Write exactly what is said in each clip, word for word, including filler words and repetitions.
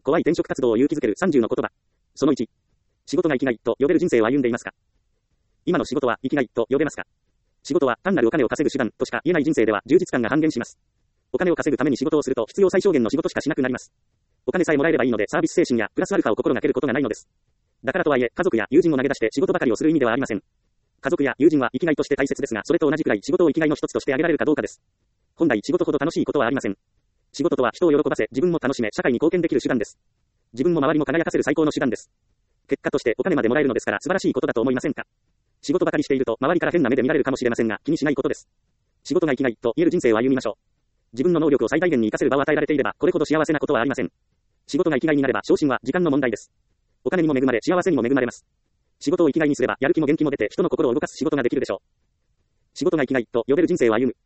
怖い転職活動を勇気づけるさんじゅうの言葉。そのいち。仕事が生きがいと呼べる人生を歩んでいますか？今の仕事は生きがいと呼べますか？仕事は単なるお金を稼ぐ手段としか言えない人生では充実感が半減します。お金を稼ぐために仕事をすると必要最小限の仕事しかしなくなります。お金さえもらえればいいのでサービス精神やプラスアルファを心がけることがないのです。だからとはいえ家族や友人を投げ出して仕事ばかりをする意味ではありません。家族や友人は生きがいとして大切ですが、それと同じくらい仕事を生きがいの一つとして挙げられるかどうかです。本来仕事ほど楽しいことはありません。仕事とは人を喜ばせ、自分も楽しめ、社会に貢献できる手段です。自分も周りも輝かせる最高の手段です。結果としてお金までもらえるのですから素晴らしいことだと思いませんか？仕事ばかりしていると周りから変な目で見られるかもしれませんが、気にしないことです。仕事が生きがいと言える人生を歩みましょう。自分の能力を最大限に活かせる場を与えられていれば、これほど幸せなことはありません。仕事が生きがいになれば昇進は時間の問題です。お金にも恵まれ、幸せにも恵まれます。仕事を生きがいにすれば、やる気も元気も出て人の心を動かす仕事ができるでしょう。仕事が生きがいと呼べる人生を歩む。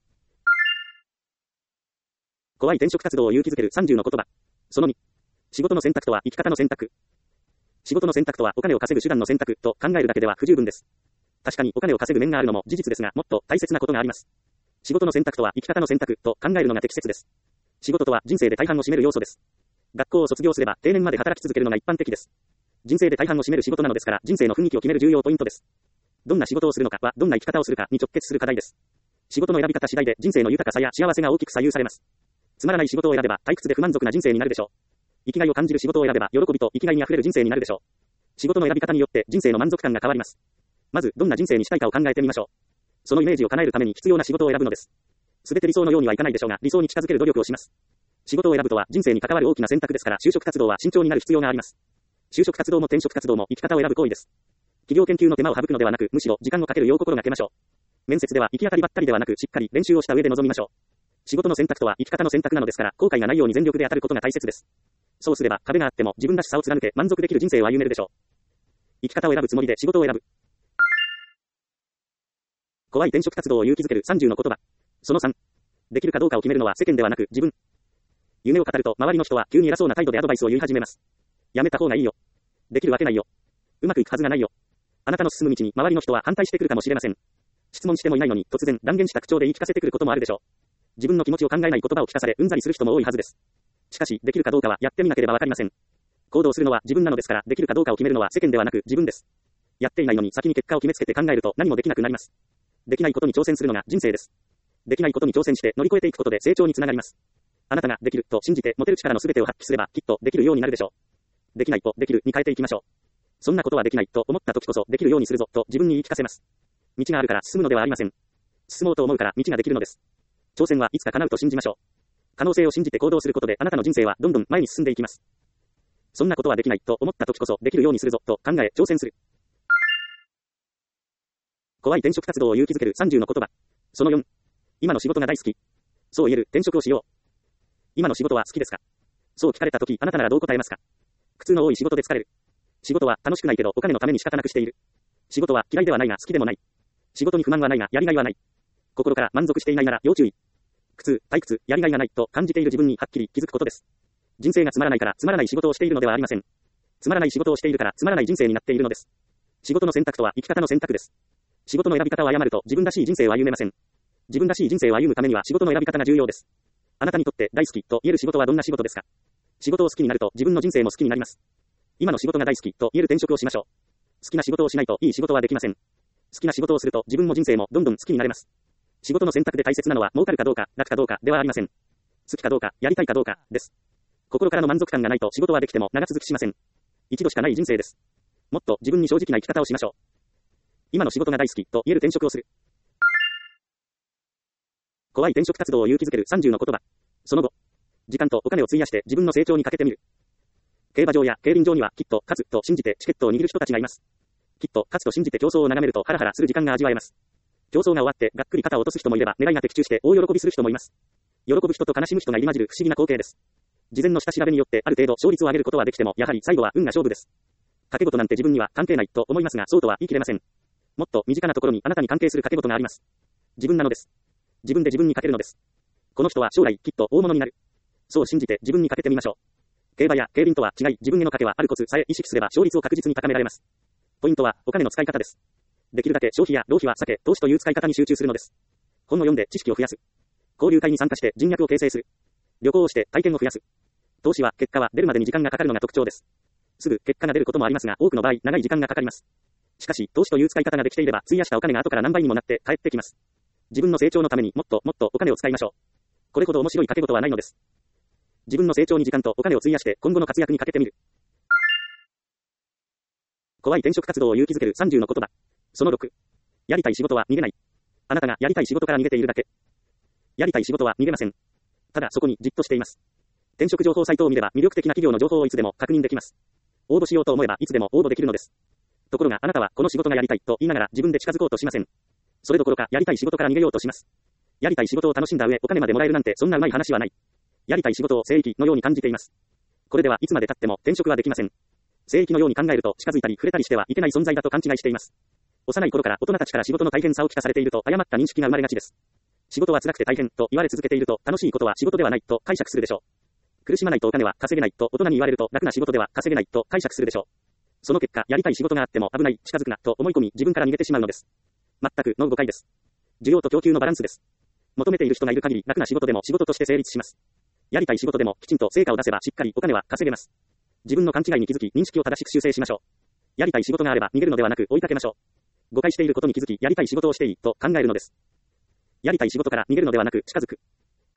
怖い転職活動を勇気づけるさんじゅうの言葉。そのに。仕事の選択とは生き方の選択。仕事の選択とはお金を稼ぐ手段の選択と考えるだけでは不十分です。確かにお金を稼ぐ面があるのも事実ですが、もっと大切なことがあります。仕事の選択とは生き方の選択と考えるのが適切です。仕事とは人生で大半を占める要素です。学校を卒業すれば定年まで働き続けるのが一般的です。人生で大半を占める仕事なのですから、人生の雰囲気を決める重要ポイントです。どんな仕事をするのかは、どんな生き方をするかに直結する課題です。仕事の選び方次第で人生の豊かさや幸せが大きく左右されます。つまらない仕事を選べば退屈で不満足な人生になるでしょう。生きがいを感じる仕事を選べば喜びと生きがいに溢れる人生になるでしょう。仕事の選び方によって人生の満足感が変わります。まずどんな人生にしたいかを考えてみましょう。そのイメージを叶えるために必要な仕事を選ぶのです。すべて理想のようにはいかないでしょうが、理想に近づける努力をします。仕事を選ぶとは人生に関わる大きな選択ですから、就職活動は慎重になる必要があります。就職活動も転職活動も生き方を選ぶ行為です。企業研究の手間を省くのではなく、むしろ時間をかけるよう心がけましょう。面接では行き当たりばったりではなく、しっかり練習をした上で臨みましょう。仕事の選択とは生き方の選択なのですから、後悔がないように全力で当たることが大切です。そうすれば壁があっても自分らしさを貫け満足できる人生を歩めるでしょう。生き方を選ぶつもりで仕事を選ぶ。怖い転職活動を勇気づけるさんじゅうの言葉。そのさん。できるかどうかを決めるのは世間ではなく自分。夢を語ると周りの人は急に偉そうな態度でアドバイスを言い始めます。やめた方がいいよ。できるわけないよ。うまくいくはずがないよ。あなたの進む道に周りの人は反対してくるかもしれません。質問してもいないのに突然断言した口調で言い聞かせてくることもあるでしょう。自分の気持ちを考えない言葉を聞かされうんざりする人も多いはずです。しかしできるかどうかはやってみなければわかりません。行動するのは自分なのですから、できるかどうかを決めるのは世間ではなく自分です。やっていないのに先に結果を決めつけて考えると何もできなくなります。できないことに挑戦するのが人生です。できないことに挑戦して乗り越えていくことで成長につながります。あなたができると信じて持てる力の全てを発揮すればきっとできるようになるでしょう。できないとできるに変えていきましょう。そんなことはできないと思った時こそできるようにするぞと自分に言い聞かせます。道があるから進むのではありません。進もうと思うから道ができるのです。挑戦はいつか叶うと信じましょう。可能性を信じて行動することであなたの人生はどんどん前に進んでいきます。そんなことはできないと思った時こそできるようにするぞと考え挑戦する。怖い転職活動を勇気づけるさんじゅうの言葉。そのよん。今の仕事が大好き。そう言える転職をしよう。今の仕事は好きですか？そう聞かれた時あなたならどう答えますか？苦痛の多い仕事で疲れる。仕事は楽しくないけどお金のために仕方なくしている。仕事は嫌いではないが好きでもない。仕事に不満はないがやりがいはない。心から満足していないなら要注意。苦痛、退屈、やりがいがないと感じている自分にはっきり気づくことです。人生がつまらないからつまらない仕事をしているのではありません。つまらない仕事をしているからつまらない人生になっているのです。仕事の選択とは生き方の選択です。仕事の選び方を誤ると自分らしい人生を歩めません。自分らしい人生を歩むためには仕事の選び方が重要です。あなたにとって大好きと言える仕事はどんな仕事ですか？仕事を好きになると自分の人生も好きになります。今の仕事が大好きと言える転職をしましょう。好きな仕事をしないといい仕事はできません。好きな仕事をすると自分も人生もどんどん好きになれます。仕事の選択で大切なのは儲かるかどうか、楽かどうかではありません。好きかどうか、やりたいかどうかです。心からの満足感がないと仕事はできても長続きしません。一度しかない人生です。もっと自分に正直な生き方をしましょう。今の仕事が大好きと言える転職をする。怖い転職活動を勇気づけるさんじゅうの言葉。その後、時間とお金を費やして自分の成長にかけてみる。競馬場や競輪場にはきっと勝つと信じてチケットを握る人たちがいます。きっと勝つと信じて競争を眺めるとハラハラする時間が味わえます。競争が終わってがっくり肩を落とす人もいれば狙いが的中して大喜びする人もいます。喜ぶ人と悲しむ人が入り混じる不思議な光景です。事前の下調べによってある程度勝率を上げることはできてもやはり最後は運が勝負です。賭け事なんて自分には関係ないと思いますがそうとは言い切れません。もっと身近なところにあなたに関係する賭け事があります。自分なのです。自分で自分にかけるのです。この人は将来きっと大物になる。そう信じて自分にかけてみましょう。競馬や競輪とは違い自分への賭けはあるコツさえ意識すれば勝率を確実に高められます。ポイントはお金の使い方です。できるだけ消費や浪費は避け投資という使い方に集中するのです。本を読んで知識を増やす。交流会に参加して人脈を形成する。旅行をして体験を増やす。 投資は結果は出るまでに時間がかかるのが特徴です。すぐ結果が出ることもありますが、多くの場合、長い時間がかかります。しかし、投資という使い方ができていれば、費やしたお金が後から何倍にもなって返ってきます。自分の成長のためにもっともっとお金を使いましょう。これほど面白い掛け事はないのです。自分の成長に時間とお金を費やして今後の活躍にかけてみる。怖い転職活動を勇気づけるさんじゅうの言葉。そのろく。やりたい仕事は逃げない。あなたがやりたい仕事から逃げているだけ。やりたい仕事は逃げません。ただそこにじっとしています。転職情報サイトを見れば魅力的な企業の情報をいつでも確認できます。応募しようと思えばいつでも応募できるのです。ところがあなたはこの仕事がやりたいと言いながら自分で近づこうとしません。それどころかやりたい仕事から逃げようとします。やりたい仕事を楽しんだ上お金までもらえるなんてそんなうまい話はない。やりたい仕事を聖域のように感じています。これではいつまで経っても転職はできません。聖域のように考えると近づいたり触れたりしてはいけない存在だと勘違いしています。幼い頃から大人たちから仕事の大変さを聞かされていると誤った認識が生まれがちです。仕事は辛くて大変と言われ続けていると楽しいことは仕事ではないと解釈するでしょう。苦しまないとお金は稼げないと大人に言われると楽な仕事では稼げないと解釈するでしょう。その結果、やりたい仕事があっても危ない、近づくなと思い込み自分から逃げてしまうのです。全くの誤解です。需要と供給のバランスです。求めている人がいる限り楽な仕事でも仕事として成立します。やりたい仕事でもきちんと成果を出せばしっかりお金は稼げます。自分の勘違いに気づき認識を正しく修正しましょう。やりたい仕事があれば逃げるのではなく追いかけましょう。誤解していることに気づきやりたい仕事をしていいと考えるのです。やりたい仕事から逃げるのではなく近づく。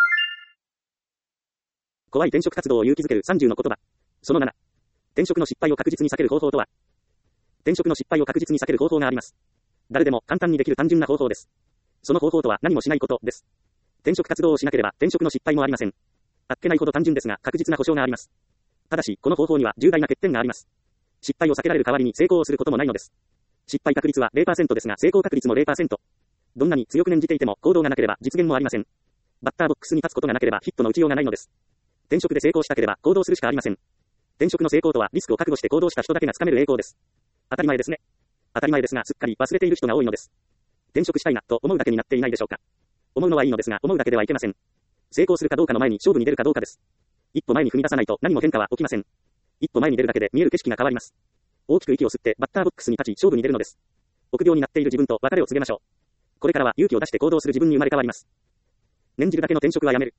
怖い転職活動を勇気づけるさんじゅうの言葉。そのなな。転職の失敗を確実に避ける方法とは。転職の失敗を確実に避ける方法があります。誰でも簡単にできる単純な方法です。その方法とは何もしないことです。転職活動をしなければ転職の失敗もありません。あっけないほど単純ですが確実な保証があります。ただし、この方法には重大な欠点があります。失敗を避けられる代わりに成功をすることもないのです。失敗確率は ゼロパーセント ですが成功確率も ゼロパーセント。どんなに強く念じていても行動がなければ実現もありません。バッターボックスに立つことがなければヒットの打ちようがないのです。転職で成功したければ行動するしかありません。転職の成功とはリスクを覚悟して行動した人だけがつかめる栄光です。当たり前ですね。当たり前ですがすっかり忘れている人が多いのです。転職したいなと思うだけになっていないでしょうか。思うのはいいのですが思うだけではいけません。成功するかどうかの前に勝負に出るかどうかです。一歩前に踏み出さないと何も変化は起きません。一歩前に出るだけで見える景色が変わります。大きく息を吸ってバッターボックスに立ち勝負に出るのです。臆病になっている自分と別れを告げましょう。これからは勇気を出して行動する自分に生まれ変わります。念じるだけの転職はやめる。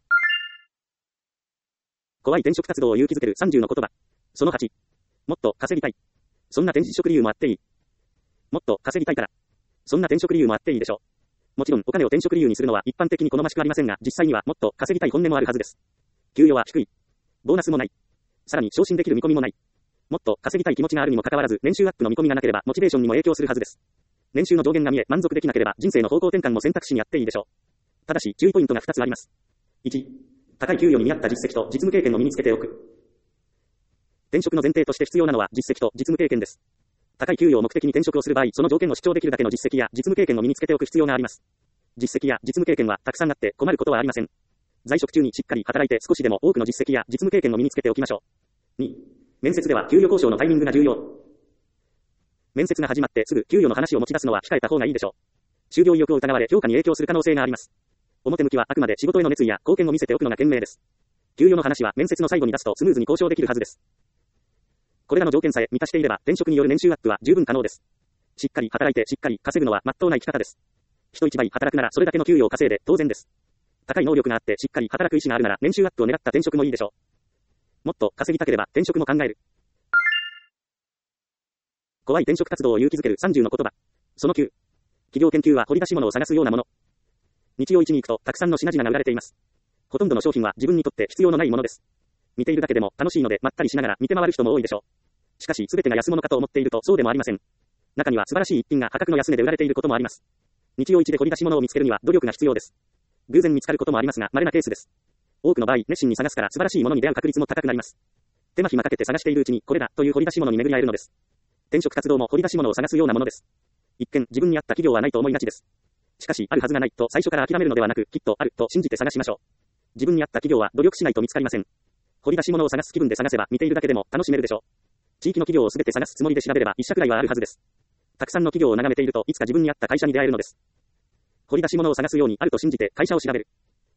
怖い転職活動を勇気づけるさんじゅうの言葉。そのはち。もっと稼ぎたい。そんな転職理由もあっていい。もっと稼ぎたいから。そんな転職理由もあっていいでしょう。もちろんお金を転職理由にするのは一般的に好ましくありませんが、実際にはもっと稼ぎたい本音もあるはずです。給与は低い。ボーナスもない。さらに昇進できる見込みもない。もっと稼ぎたい気持ちがあるにもかかわらず、年収アップの見込みがなければモチベーションにも影響するはずです。年収の上限が見え、満足できなければ人生の方向転換も選択肢にあっていいでしょう。ただし、注意ポイントがふたつあります。いち、高い給与に見合った実績と実務経験を身につけておく。転職の前提として必要なのは実績と実務経験です。高い給与を目的に転職をする場合、その条件を主張できるだけの実績や実務経験を身につけておく必要があります。実績や実務経験はたくさんあって困ることはありません。在職中にしっかり働いて少しでも多くの実績や実務経験を身につけておきましょう。に、面接では給与交渉のタイミングが重要。面接が始まってすぐ給与の話を持ち出すのは控えた方がいいでしょう。就業意欲を疑われ評価に影響する可能性があります。表向きはあくまで仕事への熱意や貢献を見せておくのが賢明です。給与の話は面接の最後に出すとスムーズに交渉できるはずです。これらの条件さえ満たしていれば転職による年収アップは十分可能です。しっかり働いてしっかり稼ぐのは真っ当な生き方です。人一倍働くならそれだけの給与を稼いで当然です。高い能力があってしっかり働く意思があるなら年収アップを狙った転職もいいでしょう。もっと稼ぎたければ転職も考える。怖い転職活動を勇気づけるさんじゅうの言葉。そのきゅう。企業研究は掘り出し物を探すようなもの。日曜市に行くとたくさんの品々が売られています。ほとんどの商品は自分にとって必要のないものです。見ているだけでも楽しいのでまったりしながら見て回る人も多いでしょう。しかし全てが安物かと思っているとそうでもありません。中には素晴らしい一品が破格の安値で売られていることもあります。日曜市で掘り出し物を見つけるには努力が必要です。偶然見つかることもありますが稀なケースです。多くの場合熱心に探すから素晴らしいものに出会う確率も高くなります。手間暇かけて探しているうちにこれだという掘り出し物に巡り合えるのです。転職活動も掘り出し物を探すようなものです。一見自分に合った企業はないと思いがちです。しかしあるはずがないと最初から諦めるのではなくきっとあると信じて探しましょう。自分に合った企業は努力しないと見つかりません。掘り出し物を探す気分で探せば見ているだけでも楽しめるでしょう。地域の企業をすべて探すつもりで調べれば一社くらいはあるはずです。たくさんの企業を眺めているといつか自分に合った会社に出会えるのです。掘り出し物を探すようにあると信じて会社を調べる。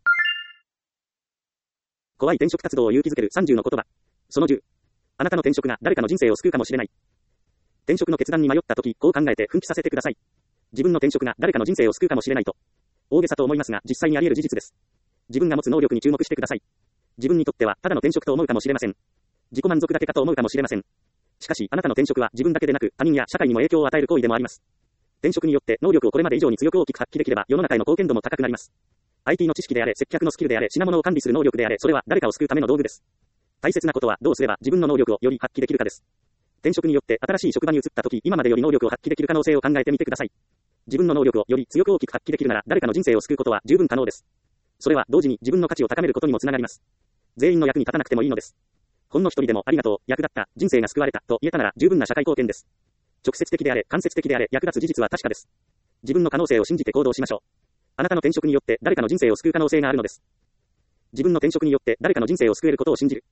怖い転職活動を勇気づけるさんじゅうの言葉。そのじゅう。あなたの転職が誰かの人生を救うかもしれない。転職の決断に迷ったとき、こう考えて奮起させてください。自分の転職が誰かの人生を救うかもしれないと。大げさと思いますが実際にあり得る事実です。自分が持つ能力に注目してください。 自分にとってはただの転職と思うかもしれません。自己満足だけかと思うかもしれません。しかし、あなたの転職は自分だけでなく他人や社会にも影響を与える行為でもあります。転職によって能力をこれまで以上に強く大きく発揮できれば世の中への貢献度も高くなります。アイティー の知識であれ、接客のスキルであれ、品物を管理する能力であれ、それは誰かを救うための道具です。大切なことはどうすれば自分の能力をより発揮できるかです。転職によって新しい職場に移った時、今までより能力を発揮できる可能性を考えてみてください。自分の能力をより強く大きく発揮できるなら誰かの人生を救うことは十分可能です。それは同時に自分の価値を高めることにもつながります。全員の役に立たなくてもいいのです。ほんの一人でもありがとう、役立った、人生が救われたと言えたなら十分な社会貢献です。直接的であれ、間接的であれ、役立つ事実は確かです。自分の可能性を信じて行動しましょう。あなたの転職によって誰かの人生を救う可能性があるのです。自分の転職によって誰かの人生を救えることを信じる。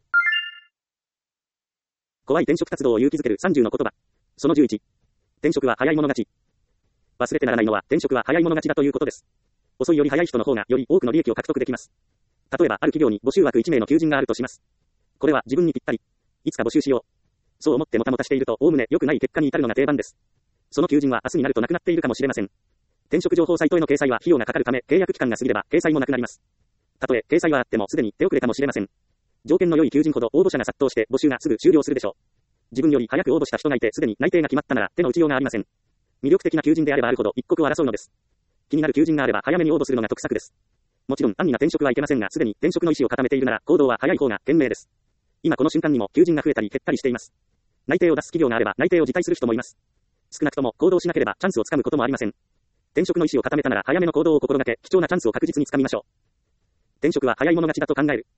怖い転職活動を勇気づけるさんじゅうの言葉。そのじゅういち。転職は早い者勝ち。忘れてならないのは転職は早い者勝ちだということです。遅いより早い人の方がより多くの利益を獲得できます。例えばある企業に募集枠いち名の求人があるとします。これは自分にぴったり。いつか募集しよう。そう思ってもたもたしているとおおむね良くない結果に至るのが定番です。その求人は明日になるとなくなっているかもしれません。転職情報サイトへの掲載は費用がかかるため契約期間が過ぎれば掲載もなくなります。たとえ掲載はあってもすでに手遅れかもしれません。条件の良い求人ほど応募者が殺到して募集がすぐ終了するでしょう。自分より早く応募した人がいてすでに内定が決まったなら手の打ちようがありません。魅力的な求人であればあるほど一刻を争うのです。気になる求人があれば早めに応募するのが得策です。もちろん安易な転職はいけませんがすでに転職の意思を固めているなら行動は早い方が賢明です。今この瞬間にも求人が増えたり減ったりしています。内定を出す企業があれば内定を辞退する人もいます。少なくとも行動しなければチャンスをつかむこともありません。転職の意思を固めたなら早めの行動を心がけ貴重なチャンスを確実につかみましょう。転職は早い者勝ちだと考える。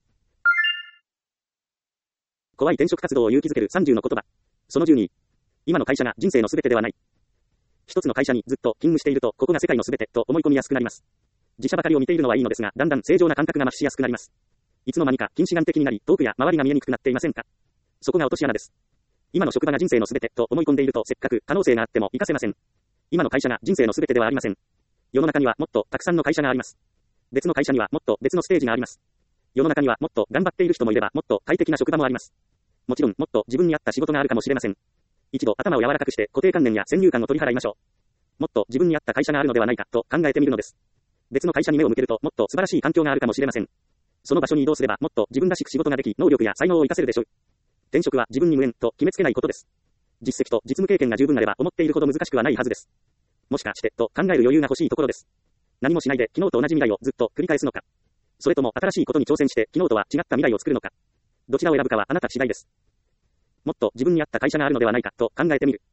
怖い転職活動を勇気づけるさんじゅうの言葉。そのじゅうに。今の会社が人生のすべてではない。一つの会社にずっと勤務しているとここが世界のすべてと思い込みやすくなります。自社ばかりを見ているのはいいのですがだんだん正常な感覚が増しやすくなります。いつの間にか近視眼的になり遠くや周りが見えにくくなっていませんか。そこが落とし穴です。今の職場が人生のすべてと思い込んでいるとせっかく可能性があっても活かせません。今の会社が人生のすべてではありません。世の中にはもっとたくさんの会社があります。別の会社にはもっと別のステージがあります。世の中にはもっと頑張っている人もいればもっと快適な職場もあります。もちろんもっと自分に合った仕事があるかもしれません。一度頭を柔らかくして固定観念や先入観を取り払いましょう。もっと自分に合った会社があるのではないかと考えてみるのです。別の会社に目を向けるともっと素晴らしい環境があるかもしれません。その場所に移動すればもっと自分らしく仕事ができ能力や才能を活かせるでしょう。転職は自分に無縁と決めつけないことです。実績と実務経験が十分あれば思っているほど難しくはないはずです。もしかしてと考える余裕が欲しいところです。何もしないで昨日と同じ未来をずっと繰り返すのか。それとも新しいことに挑戦して昨日とは違った未来を作るのか。どちらを選ぶかはあなた次第です。もっと自分に合った会社があるのではないかと考えてみる。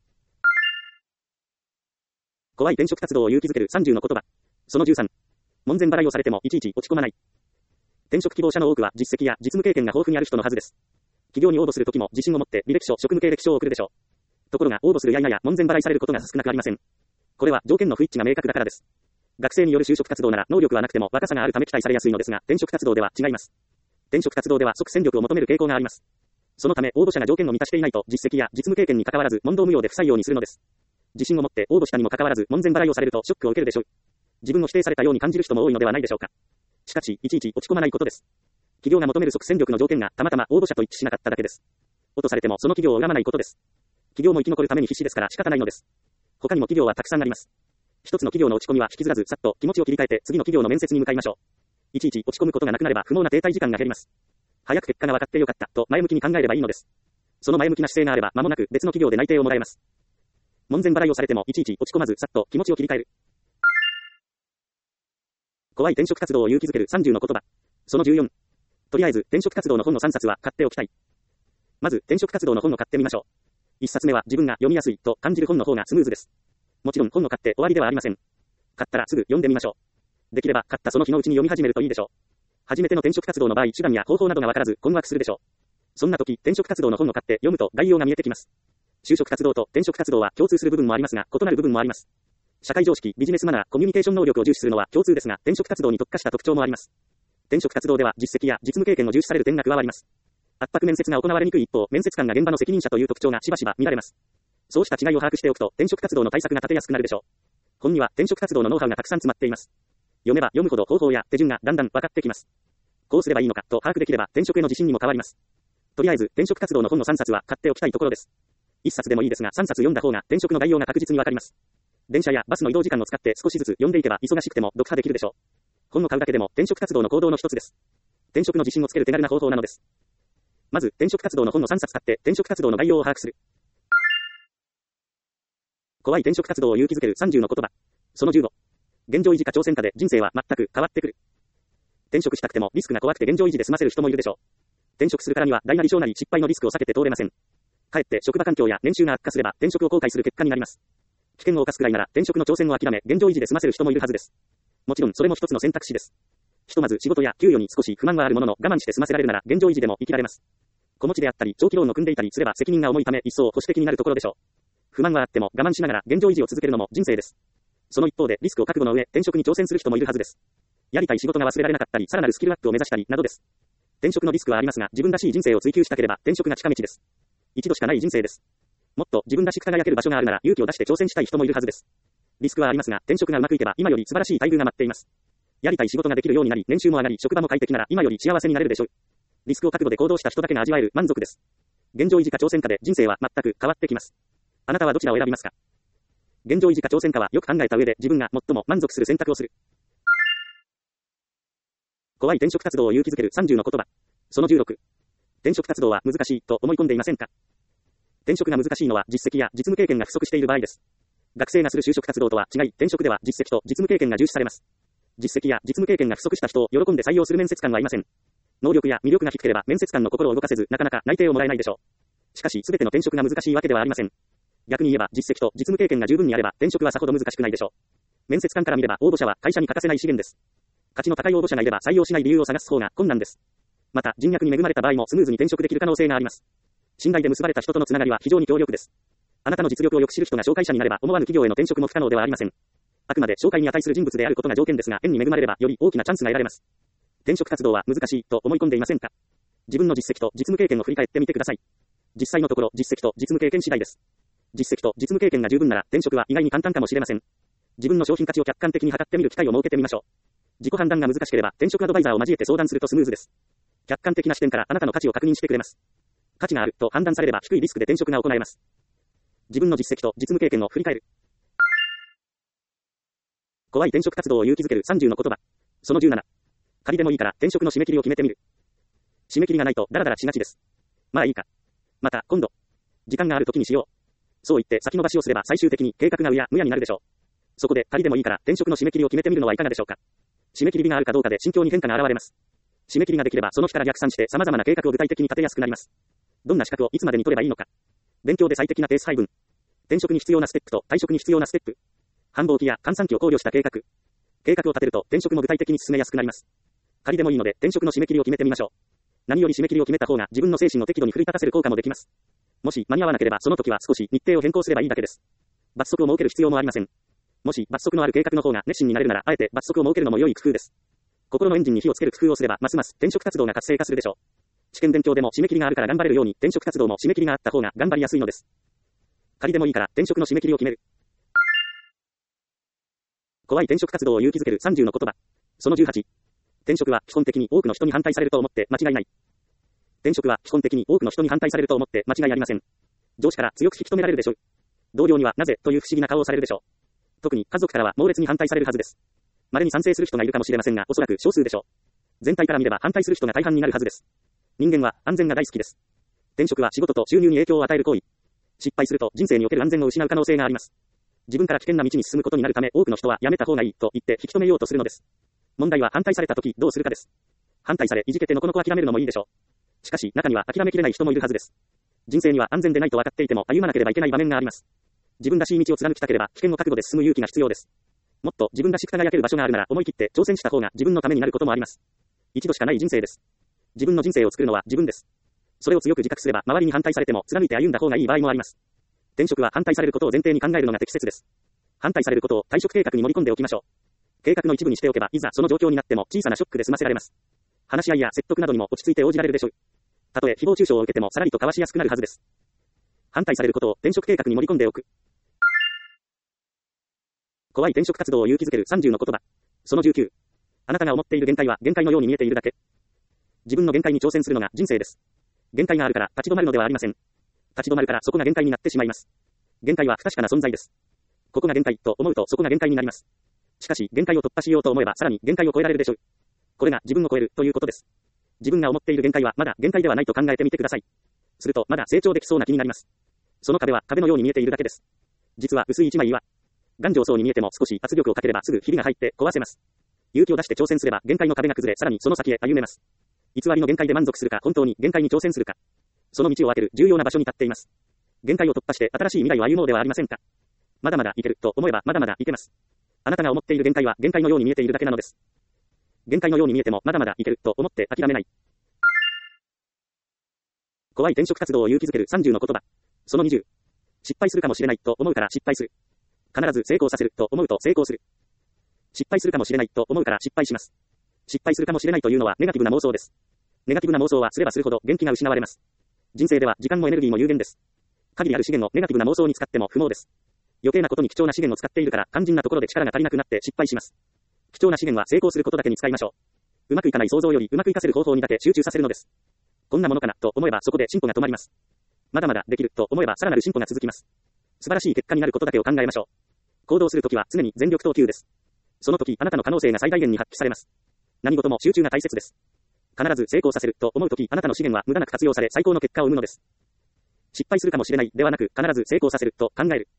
怖い転職活動を勇気づけるさんじゅうの言葉。そのじゅうさん。門前払いをされてもいちいち落ち込まない。転職希望者の多くは実績や実務経験が豊富にある人のはずです。企業に応募するときも自信を持って履歴書、職務経歴書を送るでしょう。ところが応募するやいなや門前払いされることが少なくありません。これは条件の不一致が明確だからです。学生による就職活動なら能力はなくても若さがあるため期待されやすいのですが、転職活動では違います。転職活動では即戦力を求める傾向があります。そのため応募者が条件を満たしていないと実績や実務経験に関わらず問答無用で不採用にするのです。自信を持って応募したにもかかわらず門前払いをされるとショックを受けるでしょう。自分を否定されたように感じる人も多いのではないでしょうか。しかしいちいち落ち込まないことです。企業が求める即戦力の条件がたまたま応募者と一致しなかっただけです。落とされてもその企業を恨まないことです。企業も生き残るために必死ですから仕方ないのです。他にも企業はたくさんあります。一つの企業の落ち込みは引きずらずさっと気持ちを切り替えて次の企業の面接に向かいましょう。いちいち落ち込むことがなくなれば不毛な停滞時間が減ります。早く結果が分かってよかったと前向きに考えればいいのです。その前向きな姿勢があれば間もなく別の企業で内定をもらえます。門前払いをされてもいちいち落ち込まずさっと気持ちを切り替える。怖い転職活動を勇気づけるさんじゅうの言葉。そのじゅうよん。とりあえず転職活動の本のさんさつは買っておきたい。まず転職活動の本を買ってみましょう。いっさつめは自分が読みやすいと感じる本の方がスムーズです。もちろん本を買って終わりではありません。買ったらすぐ読んでみましょう。できれば買ったその日のうちに読み始めるといいでしょう。初めての転職活動の場合手段や方法などがわからず困惑するでしょう。そんな時転職活動の本を買って読むと概要が見えてきます。就職活動と転職活動は共通する部分もありますが異なる部分もあります。社会常識、ビジネスマナー、コミュニケーション能力を重視するのは共通ですが転職活動に特化した特徴もあります。転職活動では実績や実務経験を重視される点が加わります。圧迫面接が行われにくい一方、面接官が現場の責任者という特徴がしばしば見られます。そうした違いを把握しておくと転職活動の対策が立てやすくなるでしょう。本には転職活動のノウハウがたくさん詰まっています。読めば読むほど方法や手順がだんだん分かってきます。こうすればいいのかと把握できれば転職への自信にも変わります。とりあえず転職活動の本のさんさつは買っておきたいところです。いっさつでもいいですがさんさつ読んだ方が転職の概要が確実にわかります。電車やバスの移動時間を使って少しずつ読んでいけば忙しくても読破できるでしょう。本を買うだけでも転職活動の行動の一つです。 転職の自信をつける手軽な方法なのです。まず、転職活動の本のさんさつ買って転職活動の概要を把握する。怖い転職活動を勇気づけるさんじゅうの言葉。そのじゅうご。現状維持か挑戦かで人生は全く変わってくる。転職したくてもリスクが怖くて現状維持で済ませる人もいるでしょう。転職するからには大なり小なり失敗のリスクを避けて通れません。かえって職場環境や年収が悪化すれば転職を後悔する結果になります。危険を冒すくらいなら転職の挑戦を諦め現状維持で済ませる人もいるはずです。もちろんそれも一つの選択肢です。ひとまず仕事や給与に少し不満はあるものの我慢して済ませられるなら現状維持でも生きられます。子持ちであったり長期ローンを組んでいたりすれば責任が重いため一層保守的になるところでしょう。不満はあっても我慢しながら現状維持を続けるのも人生です。その一方でリスクを覚悟の上転職に挑戦する人もいるはずです。やりたい仕事が忘れられなかったりさらなるスキルアップを目指したりなどです。転職のリスクはありますが自分らしい人生を追求したければ転職が近道です。一度しかない人生です。もっと自分らしく輝ける場所があるなら勇気を出して挑戦したい人もいるはずです。リスクはありますが転職がうまくいけば今より素晴らしい待遇が待っています。やりたい仕事ができるようになり年収も上がり職場も快適なら今より幸せになれるでしょう。リスクを覚悟で行動した人だけが味わえる満足です。現状維持か挑戦かで人生は全く変わってきます。あなたはどちらを選びますか？現状維持か挑戦かはよく考えた上で自分が最も満足する選択をする。怖い転職活動を勇気づけるさんじゅうの言葉。そのじゅうろく。転職活動は難しいと思い込んでいませんか？転職が難しいのは実績や実務経験が不足している場合です。学生がする就職活動とは違い、転職では実績と実務経験が重視されます。実績や実務経験が不足した人を喜んで採用する面接官はいません。能力や魅力が低ければ面接官の心を動かせずなかなか内定をもらえないでしょう。しかし全ての転職が難しいわけではありません。逆に言えば実績と実務経験が十分にあれば転職はさほど難しくないでしょう。面接官から見れば応募者は会社に欠かせない資源です。価値の高い応募者がいれば採用しない理由を探す方が困難です。また人脈に恵まれた場合もスムーズに転職できる可能性があります。信頼で結ばれた人とのつながりは非常に強力です。あなたの実力をよく知る人が紹介者になれば思わぬ企業への転職も不可能ではありません。あくまで紹介に値する人物であることが条件ですが縁に恵まれればより大きなチャンスが得られます。転職活動は難しいと思い込んでいませんか？自分の実績と実務経験を振り返ってみてください。実際のところ実績と実務経験次第です。実績と実務経験が十分なら転職は意外に簡単かもしれません。自分の商品価値を客観的に測ってみる機会を設けてみましょう。自己判断が難しければ転職アドバイザーを交えて相談するとスムーズです。客観的な視点からあなたの価値を確認してくれます。価値があると判断されれば低いリスクで転職が行えます。自分の実績と実務経験を振り返る。怖い転職活動を勇気づけるさんじゅうの言葉。そのじゅうなな。仮でもいいから転職の締め切りを決めてみる。締め切りがないとダラダラしがちです。まあいいか。また今度。時間がある時にしよう。そう言って先延ばしをすれば最終的に計画がうやむやになるでしょう。そこで仮でもいいから転職の締め切りを決めてみるのはいかがでしょうか。締め切り日があるかどうかで心境に変化が現れます。締め切りができればその日から逆算して様々な計画を具体的に立てやすくなります。どんな資格をいつまでに取ればいいのか。勉強で最適なペース配分。転職に必要なステップと退職に必要なステップ。繁忙期や閑散期を考慮した計画。計画を立てると転職も具体的に進めやすくなります。仮でもいいので転職の締め切りを決めてみましょう。何より締め切りを決めた方が自分の精神を適度に奮い立たせる効果もできます。もし間に合わなければその時は少し日程を変更すればいいだけです。罰則を設ける必要もありません。もし罰則のある計画の方が熱心になれるならあえて罰則を設けるのも良い工夫です。心のエンジンに火をつける工夫をすればますます転職活動が活性化するでしょう。試験勉強でも締め切りがあるから頑張れるように転職活動も締め切りがあった方が頑張りやすいのです。仮でもいいから転職の締め切りを決める。怖い転職活動を勇気づけるさんじゅうの言葉。そのじゅうはち。転職は基本的に多くの人に反対されると思って間違いない。転職は基本的に多くの人に反対されると思って間違いありません。上司から強く引き止められるでしょう。同僚にはなぜという不思議な顔をされるでしょう。特に家族からは猛烈に反対されるはずです。稀に賛成する人がいるかもしれませんがおそらく少数でしょう。全体から見れば反対する人が大半になるはずです。人間は安全が大好きです。転職は仕事と収入に影響を与える行為。失敗すると人生における安全を失う可能性があります。自分から危険な道に進むことになるため多くの人はやめた方がいいと言って引き止めようとするのです。問題は反対された時どうするかです。反対されいじけてのこのこ諦めるのもいいでしょう。しかし中には諦めきれない人もいるはずです。人生には安全でないと分かっていても歩まなければいけない場面があります。自分らしい道を貫きたければ危険を覚悟で進む勇気が必要です。もっと自分らしく輝ける場所があるなら思い切って挑戦した方が自分のためになることもあります。一度しかない人生です。自分の人生を作るのは自分です。それを強く自覚すれば周りに反対されても貫いて歩んだ方がいい場合もあります。転職は反対されることを前提に考えるのが適切です。反対されることを退職計画に盛り込んでおきましょう。計画の一部にしておけばいざその状況になっても小さなショックで済ませられます。話し合いや説得などにも落ち着いて応じられるでしょう。たとえ誹謗中傷を受けてもさらりと交わしやすくなるはずです。反対されることを転職計画に盛り込んでおく。怖い転職活動を勇気づけるさんじゅうの言葉。そのじゅうきゅう。あなたが思っている限界は限界のように見えているだけ。自分の限界に挑戦するのが人生です。限界があるから立ち止まるのではありません。立ち止まるからそこが限界になってしまいます。限界は不確かな存在です。ここが限界と思うとそこが限界になります。しかし限界を突破しようと思えばさらに限界を超えられるでしょう。これが自分を超えるということです。 自分が思っている限界はまだ限界ではないと考えてみてください。するとまだ成長できそうな気になります。その壁は壁のように見えているだけです。実は薄い一枚岩。頑丈そうに見えても少し圧力をかければすぐひびが入って壊せます。勇気を出して挑戦すれば限界の壁が崩れ、さらにその先へ歩めます。偽りの限界で満足するか、本当に限界に挑戦するか。その道を開ける重要な場所に立っています。限界を突破して新しい未来を歩もうではありませんか。まだまだいけると思えばまだまだいけます。あなたが思っている限界は限界のように見えているだけなのです。限界のように見えてもまだまだいけると思って諦めない。怖い転職活動を勇気づけるさんじゅうの言葉。そのにじゅう。失敗するかもしれないと思うから失敗する。必ず成功させると思うと成功する。失敗するかもしれないと思うから失敗します。失敗するかもしれないというのはネガティブな妄想です。ネガティブな妄想はすればするほど元気が失われます。人生では時間もエネルギーも有限です。限りある資源をネガティブな妄想に使っても不毛です。余計なことに貴重な資源を使っているから肝心なところで力が足りなくなって失敗します。貴重な資源は成功することだけに使いましょう。うまくいかない想像よりうまくいかせる方法にだけ集中させるのです。こんなものかなと思えばそこで進歩が止まります。まだまだできると思えばさらなる進歩が続きます。素晴らしい結果になることだけを考えましょう。行動するときは常に全力投球です。その時あなたの可能性が最大限に発揮されます。何事も集中が大切です。必ず成功させると思うときあなたの資源は無駄なく活用され最高の結果を生むのです。失敗するかもしれないではなく必ず成功させると考える。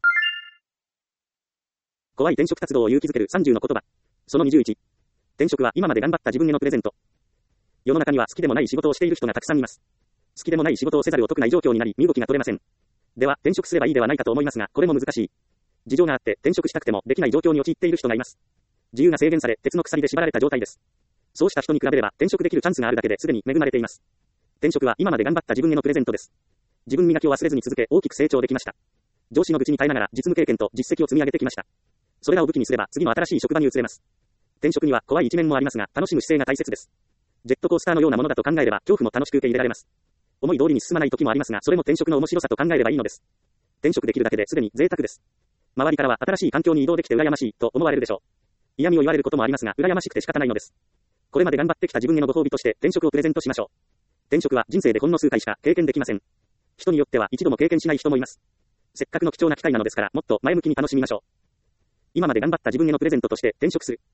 怖い転職活動を勇気づけるさんじゅうの言葉。そのにじゅういち。転職は今まで頑張った自分へのプレゼント。世の中には好きでもない仕事をしている人がたくさんいます。好きでもない仕事をせざるを得ない状況になり身動きが取れません。では転職すればいいではないかと思いますが、これも難しい。事情があって転職したくてもできない状況に陥っている人がいます。自由が制限され鉄の鎖で縛られた状態です。そうした人に比べれば転職できるチャンスがあるだけですでに恵まれています。転職は今まで頑張った自分へのプレゼントです。自分磨きを忘れずに続け大きく成長できました。上司の愚痴に耐えながら実務経験と実績を積み上げてきました。それらを武器にすれば次の新しい職場に移れます。転職には怖い一面もありますが楽しむ姿勢が大切です。ジェットコースターのようなものだと考えれば恐怖も楽しく受け入れられます。思い通りに進まない時もありますがそれも転職の面白さと考えればいいのです。転職できるだけですでに贅沢です。周りからは新しい環境に移動できて羨ましいと思われるでしょう。嫌味を言われることもありますが羨ましくて仕方ないのです。これまで頑張ってきた自分へのご褒美として転職をプレゼントしましょう。転職は人生でほんの数回しか経験できません。人によっては一度も経験しない人もいます。せっかくの貴重な機会なのですからもっと前向きに楽しみましょう。今まで頑張った自分へのプレゼントとして転職する。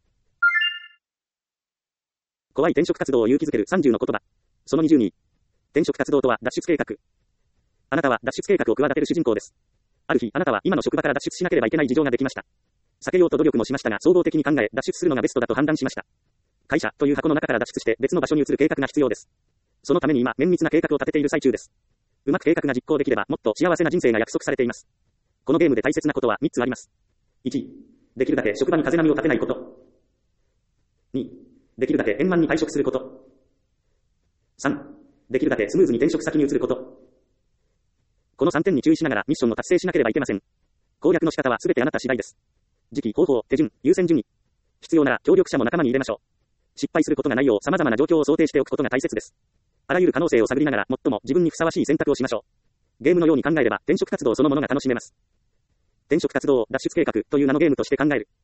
怖い転職活動を勇気づけるさんじゅうの言葉。そのにじゅうに。転職活動とは脱出計画。あなたは脱出計画を企てる主人公です。ある日あなたは今の職場から脱出しなければいけない事情ができました。避けようと努力もしましたが総合的に考え脱出するのがベストだと判断しました。会社という箱の中から脱出して別の場所に移る計画が必要です。そのために今綿密な計画を立てている最中です。うまく計画が実行できればもっと幸せな人生が約束されています。このゲームで大切なことはみっつあります。いち、できるだけ職場に風波を立てないこと。に、できるだけ円満に退職すること。さん、できるだけスムーズに転職先に移ること。このさんてんに注意しながらミッションを達成しなければいけません。攻略の仕方はすべてあなた次第です。時期、方法、手順、優先順位。必要なら協力者も仲間に入れましょう。失敗することがないよう様々な状況を想定しておくことが大切です。あらゆる可能性を探りながら最も自分にふさわしい選択をしましょう。ゲームのように考えれば転職活動そのものが楽しめます。転職活動を脱出計画という名のゲームとして考える。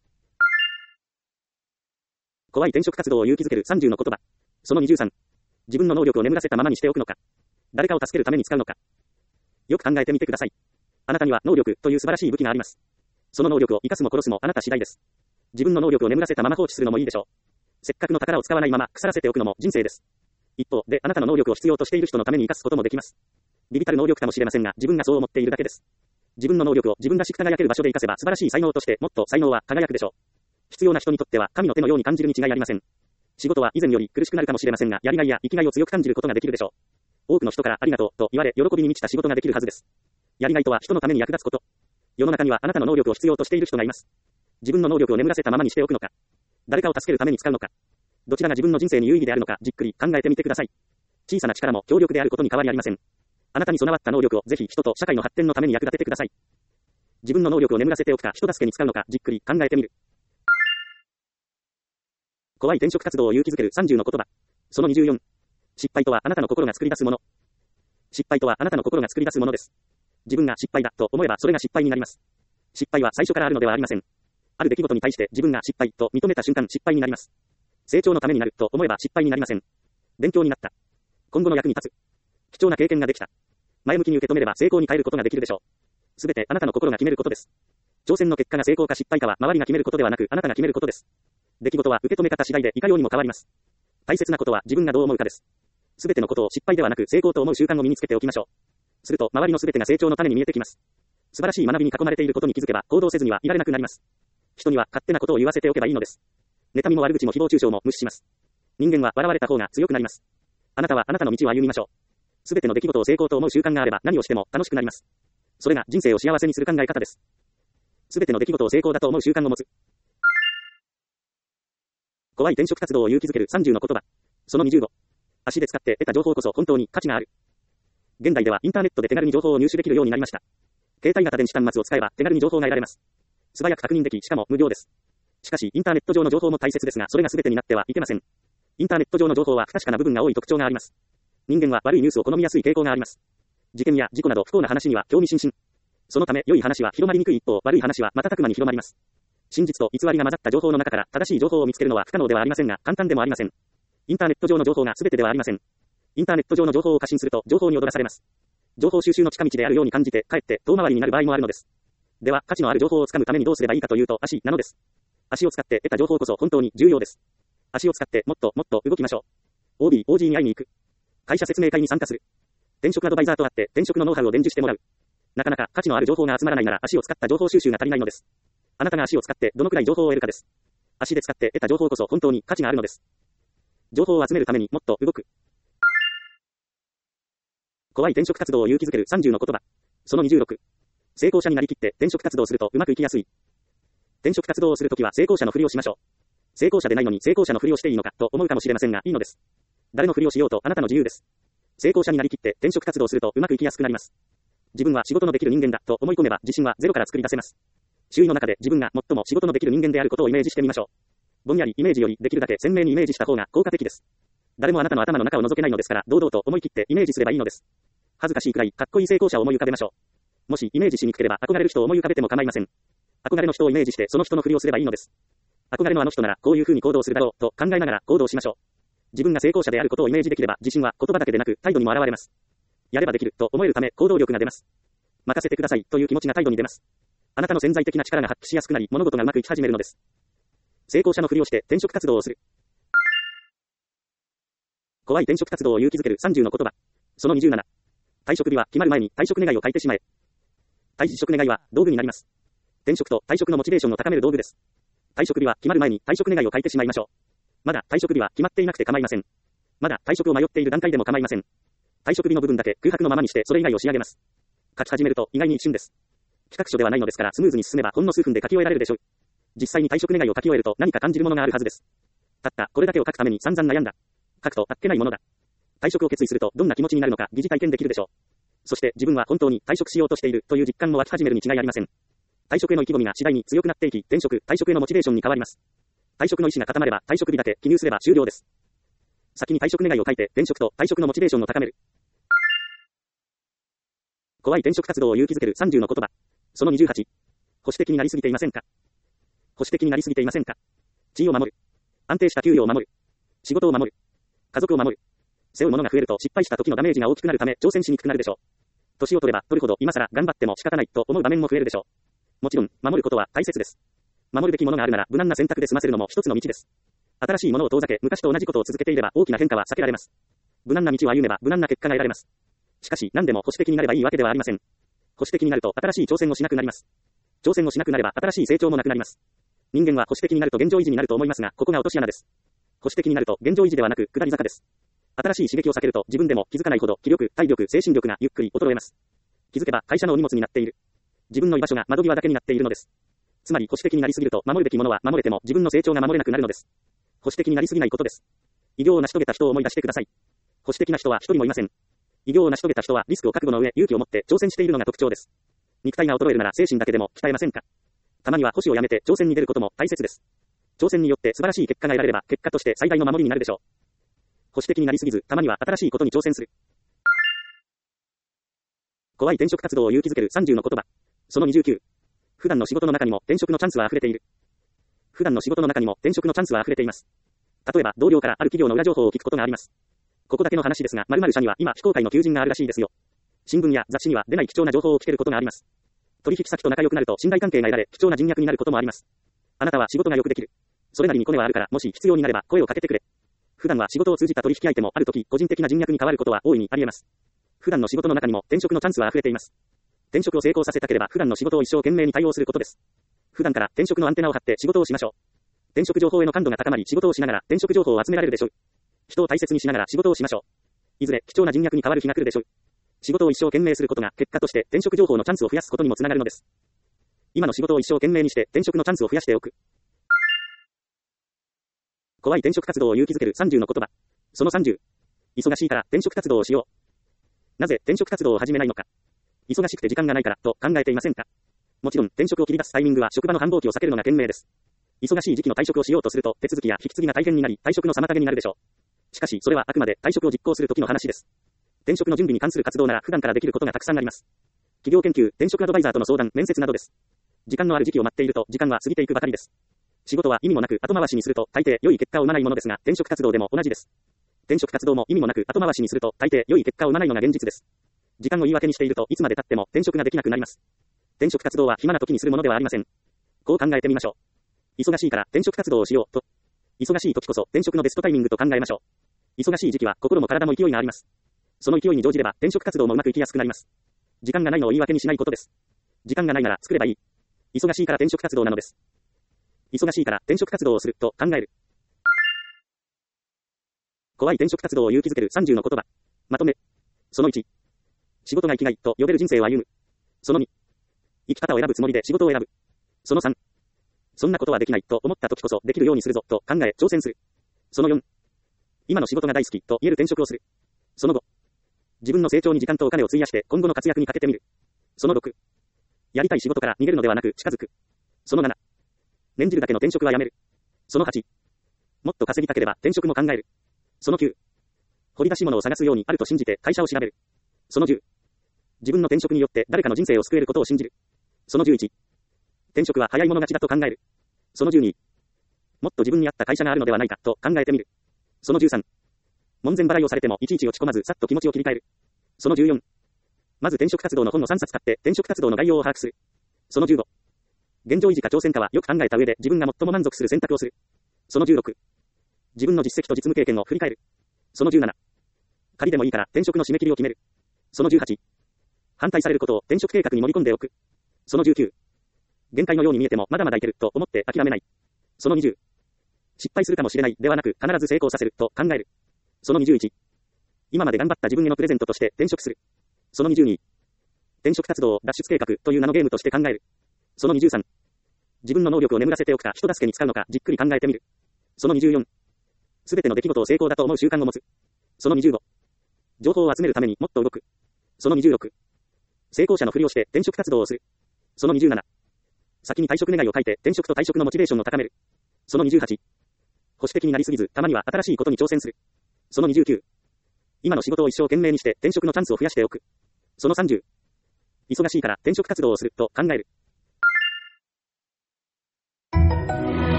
怖い転職活動を勇気づけるさんじゅうの言葉。そのにじゅうさん。自分の能力を眠らせたままにしておくのか。誰かを助けるために使うのか。よく考えてみてください。あなたには能力という素晴らしい武器があります。その能力を生かすも殺すもあなた次第です。自分の能力を眠らせたまま放置するのもいいでしょう。せっかくの宝を使わないまま腐らせておくのも人生です。一方であなたの能力を必要としている人のために生かすこともできます。微々たる能力かもしれませんが自分がそう思っているだけです。自分の能力を自分らしく輝ける場所で生かせば素晴らしい才能としてもっと才能は輝くでしょう。必要な人にとっては神の手のように感じるに違いありません。仕事は以前より苦しくなるかもしれませんがやりがいや生きがいを強く感じることができるでしょう。多くの人からありがとうと言われ喜びに満ちた仕事ができるはずです。やりがいとは人のために役立つこと。世の中にはあなたの能力を必要としている人がいます。自分の能力を眠らせたままにしておくのか、誰かを助けるために使うのか、どちらが自分の人生に有意義であるのかじっくり考えてみてください。小さな力も強力であることに変わりありません。あなたに備わった能力をぜひ人と社会の発展のために役立ててください。自分の能力を眠らせておくか人助けに使うのかじっくり考えてみる。怖い転職活動を勇気づけるさんじゅうの言葉。そのにじゅうよん。失敗とはあなたの心が作り出すもの。失敗とはあなたの心が作り出すものです。自分が失敗だと思えばそれが失敗になります。失敗は最初からあるのではありません。ある出来事に対して自分が失敗と認めた瞬間失敗になります。成長のためになると思えば失敗になりません。勉強になった。今後の役に立つ。貴重な経験ができた。前向きに受け止めれば成功に変えることができるでしょう。すべてあなたの心が決めることです。挑戦の結果が成功か失敗かは周りが決めることではなくあなたが決めることです。出来事は受け止め方次第でいかようにも変わります。 大切なことは自分がどう思うかです。すべてのことを失敗ではなく成功と思う習慣を身につけておきましょう。すると周りのすべてが成長の種に見えてきます。素晴らしい学びに囲まれていることに気づけば行動せずにはいられなくなります。人には勝手なことを言わせておけばいいのです。妬みも悪口も誹謗中傷も無視します。人間は笑われた方が強くなります。あなたはあなたの道を歩みましょう。すべての出来事を成功と思う習慣があれば何をしても楽しくなります。それが人生を幸せにする考え方です。すべての出来事を成功だと思う習慣を持つ。怖い転職活動を勇気づけるさんじゅうの言葉。そのにじゅうご。足で使って得た情報こそ本当に価値がある。現代ではインターネットで手軽に情報を入手できるようになりました。携帯型電子端末を使えば手軽に情報が得られます。素早く確認でき、しかも無料です。しかし、インターネット上の情報も大切ですが、それが全てになってはいけません。インターネット上の情報は不確かな部分が多い特徴があります。人間は悪いニュースを好みやすい傾向があります。事件や事故など不幸な話には興味津々。そのため、良い話は広まりにくい一方、悪い話は瞬く間に広まります。真実と偽りが混ざった情報の中から正しい情報を見つけるのは不可能ではありませんが、簡単でもありません。インターネット上の情報が全てではありません。インターネット上の情報を過信すると、情報に踊らされます。情報収集の近道であるように感じて、かえって遠回りになる場合もあるのです。では、価値のある情報をつかむためにどうすればいいかというと、足なのです。足を使って得た情報こそ本当に重要です。足を使ってもっともっと動きましょう。オービー、オージー に会いに行く。会社説明会に参加する。転職アドバイザーと会って転職のノウハウを伝授してもらう。なかなか価値のある情報が集まらないなら足を使った情報収集が足りないのです。あなたが足を使ってどのくらい情報を得るかです。足で使って得た情報こそ本当に価値があるのです。情報を集めるためにもっと動く。怖い転職活動を勇気づけるさんじゅうの言葉。そのにじゅうろく。成功者になりきって転職活動をするとうまくいきやすい。転職活動をするときは成功者のふりをしましょう。成功者でないのに成功者のふりをしていいのかと思うかもしれませんが、いいのです。誰のふりをしようとあなたの自由です。成功者になりきって転職活動をするとうまくいきやすくなります。自分は仕事のできる人間だと思い込めば自信はゼロから作り出せます。周囲の中で自分が最も仕事のできる人間であることをイメージしてみましょう。ぼんやりイメージよりできるだけ鮮明にイメージした方が効果的です。誰もあなたの頭の中を覗けないのですから、堂々と思い切ってイメージすればいいのです。恥ずかしいくらいかっこいい成功者を思い浮かべましょう。もしイメージしにくければ憧れる人を思い浮かべても構いません。憧れの人をイメージしてその人のふりをすればいいのです。憧れのあの人ならこういう風に行動するだろうと考えながら行動しましょう。自分が成功者であることをイメージできれば自信は言葉だけでなく態度にも現れます。やればできると思えるため行動力が出ます。任せてくださいという気持ちが態度に出ます。あなたの潜在的な力が発揮しやすくなり物事がうまくいき始めるのです。成功者のふりをして転職活動をする。怖い転職活動を勇気づけるさんじゅうの言葉。そのにじゅうなな。退職日は決まる前に退職願を書いてしまえ。退職願は道具になります。転職と退職のモチベーションを高める道具です。退職日は決まる前に退職願を書いてしまいましょう。まだ退職日は決まっていなくて構いません。まだ退職を迷っている段階でも構いません。退職日の部分だけ空白のままにしてそれ以外を仕上げます。書き始めると意外に一瞬です。企画書ではないのですからスムーズに進めばほんの数分で書き終えられるでしょう。実際に退職願を書き終えると何か感じるものがあるはずです。たったこれだけを書くために散々悩んだ。書くとあっけないものだ。退職を決意するとどんな気持ちになるのか疑似体験できるでしょう。そして自分は本当に退職しようとしているという実感も湧き始めるに違いありません。退職への意気込みが次第に強くなっていき、転職、退職へのモチベーションに変わります。退職の意思が固まれば退職日だけ記入すれば終了です。先に退職願を書いて転職と退職のモチベーションを高める。怖い転職活動を勇気づけるさんじゅうの言葉。そのにじゅうはち。保守的になりすぎていませんか？保守的になりすぎていませんか？地位を守る。安定した給与を守る。仕事を守る。家族を守る。背負うものが増えると失敗した時のダメージが大きくなるため挑戦しにくくなるでしょう。年を取れば取るほど今更頑張っても仕方ないと思う場面も増えるでしょう。もちろん、守ることは大切です。守るべきものがあるなら無難な選択で済ませるのも一つの道です。新しいものを遠ざけ、昔と同じことを続けていれば大きな変化は避けられます。無難な道を歩めば無難な結果が得られます。しかし、何でも保守的になればいいわけではありません。保守的になると新しい挑戦をしなくなります。挑戦をしなくなれば新しい成長もなくなります。人間は保守的になると現状維持になると思いますが、ここが落とし穴です。保守的になると現状維持ではなく下り坂です。新しい刺激を避けると自分でも気づかないほど気力、体力、精神力がゆっくり衰えます。気づけば会社のお荷物になっている。自分の居場所が窓際だけになっているのです。つまり保守的になりすぎると守るべきものは守れても自分の成長が守れなくなるのです。保守的になりすぎないことです。偉業を成し遂げた人を思い出してください。保守的な人は一人もいません。偉業を成し遂げた人はリスクを覚悟の上勇気を持って挑戦しているのが特徴です。肉体が衰えるなら精神だけでも鍛えませんか？たまには保守をやめて挑戦に出ることも大切です。挑戦によって素晴らしい結果が得られれば結果として最大の守りになるでしょう。保守的になりすぎず、たまには新しいことに挑戦する。怖い転職活動を勇気づけるさんじゅうの言葉。そのにじゅうきゅう。普段の仕事の中にも転職のチャンスは溢れている。普段の仕事の中にも転職のチャンスは溢れています。例えば同僚からある企業の裏情報を聞くことがあります。ここだけの話ですが、〇〇社には今非公開の求人があるらしいですよ。新聞や雑誌には出ない貴重な情報を聞けることがあります。取引先と仲良くなると信頼関係が得られ、貴重な人脈になることもあります。あなたは仕事がよくできる。それなりにコネはあるから、もし必要になれば声をかけてくれ。 普段は仕事を通じた取引相手もあるとき、個人的な人脈に変わることは大いにあり得ます。普段の仕事の中にも転職のチャンスは溢れています。転職を成功させたければ普段の仕事を一生懸命に対応することです。普段から転職のアンテナを張って仕事をしましょう。転職情報への感度が高まり仕事をしながら転職情報を集められるでしょう。人を大切にしながら仕事をしましょう。いずれ貴重な人脈に変わる日が来るでしょう。仕事を一生懸命することが結果として転職情報のチャンスを増やすことにもつながるのです。今の仕事を一生懸命にして転職のチャンスを増やしておく。怖い転職活動を勇気づけるさんじゅうの言葉。そのさんじゅう。忙しいから転職活動をしよう。なぜ転職活動を始めないのか。忙しくて時間がないからと考えていませんか。もちろん転職を切り出すタイミングは職場の繁忙期を避けるのが賢明です。忙しい時期の退職をしようとすると手続きや引き継ぎが大変になり退職の妨げになるでしょう。しかしそれはあくまで退職を実行する時の話です。転職の準備に関する活動なら普段からできることがたくさんあります。企業研究、転職アドバイザーとの相談、面接などです。時間のある時期を待っていると時間は過ぎていくばかりです。仕事は意味もなく後回しにすると大抵良い結果を生まないものですが、転職活動でも同じです。転職活動も意味もなく後回しにすると大抵良い結果を生まないのが現実です。時間を言い訳にしているといつまで経っても転職ができなくなります。転職活動は暇な時にするものではありません。こう考えてみましょう。忙しいから転職活動をしようと。忙しい時こそ転職のベストタイミングと考えましょう。忙しい時期は心も体も勢いがあります。その勢いに乗じれば転職活動もうまくいきやすくなります。時間がないのを言い訳にしないことです。時間がないなら作ればいい。忙しいから転職活動なのです。忙しいから転職活動をすると考える。怖い転職活動を勇気づけるさんじゅうの言葉。まとめ。そのいち。仕事が生きがいと呼べる人生を歩む。そのに。生き方を選ぶつもりで仕事を選ぶ。そのさん。そんなことはできないと思った時こそできるようにするぞと考え挑戦する。そのよん。今の仕事が大好きと言える転職をする。そのご。自分の成長に時間とお金を費やして今後の活躍にかけてみる。そのろく。やりたい仕事から逃げるのではなく近づく。そのなな。念じるだけの転職はやめる。そのはち。もっと稼ぎたければ転職も考える。そのきゅう。掘り出し物を探すようにあると信じて会社を調べる。そのじゅう。自分の転職によって誰かの人生を救えることを信じる。そのじゅういち。転職は早い者勝ちだと考える。そのじゅうに。もっと自分に合った会社があるのではないかと考えてみる。そのじゅうさん。門前払いをされてもいちいち落ち込まずさっと気持ちを切り替える。そのじゅうよん。まず転職活動の本のさんさつ買って転職活動の概要を把握する。そのじゅうご。現状維持か挑戦かはよく考えた上で自分が最も満足する選択をする。そのじゅうろく。自分の実績と実務経験を振り返る。そのじゅうなな。仮でもいいから転職の締め切りを決める。そのじゅうはち。反対されることを転職計画に盛り込んでおく。そのじゅうきゅう。限界のように見えてもまだまだいけると思って諦めない。そのにじゅう。失敗するかもしれないではなく必ず成功させると考える。そのにじゅういち。今まで頑張った自分へのプレゼントとして転職する。そのにじゅうに。転職活動を脱出計画という名のゲームとして考える。そのにじゅうさん。自分の能力を眠らせておくか人助けに使うのかじっくり考えてみる。そのにじゅうよん。すべての出来事を成功だと思う習慣を持つ。そのにじゅうご。情報を集めるためにもっと動く。そのにじゅうろく。成功者のふりをして転職活動をする。そのにじゅうなな。先に退職願いを書いて転職と退職のモチベーションを高める。そのにじゅうはち。保守的になりすぎずたまには新しいことに挑戦する。そのにじゅうきゅう。今の仕事を一生懸命にして転職のチャンスを増やしておく。そのさんじゅう。忙しいから転職活動をすると考える。